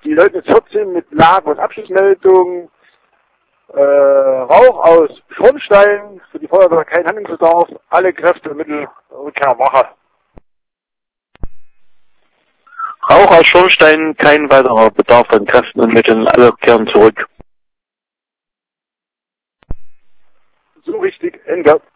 Die Leute 14 mit Lage- und Abschlussmeldung. Rauch aus Schornstein, für die Feuerwehr kein Handlungsbedarf, alle Kräfte und Mittel Rückkehrwache. Rauch aus Schornstein, kein weiterer Bedarf an Kräften und Mitteln, alle kehren zurück. So richtig, Ende.